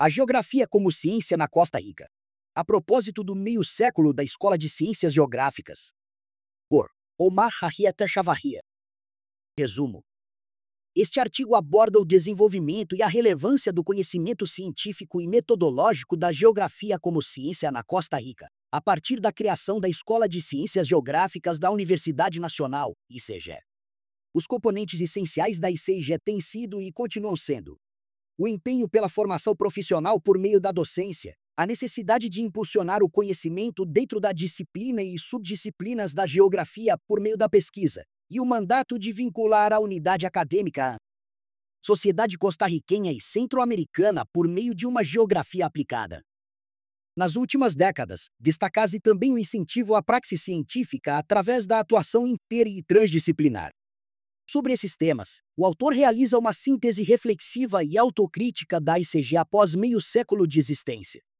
A geografia como ciência na Costa Rica. A propósito do meio século da Escola de Ciências Geográficas. Por Omar Harrieta Chavarria. Resumo. Este artigo aborda o desenvolvimento e a relevância do conhecimento científico e metodológico da geografia como ciência na Costa Rica, a partir da criação da Escola de Ciências Geográficas da Universidade Nacional, ICG. Os componentes essenciais da ICG têm sido e continuam sendo o empenho pela formação profissional por meio da docência, a necessidade de impulsionar o conhecimento dentro da disciplina e subdisciplinas da geografia por meio da pesquisa, e o mandato de vincular a unidade acadêmica à sociedade costarriquenha e centro-americana por meio de uma geografia aplicada. Nas últimas décadas, destaca-se também o incentivo à praxis científica através da atuação inter- e transdisciplinar. Sobre esses temas, o autor realiza uma síntese reflexiva e autocrítica da ICG após meio século de existência.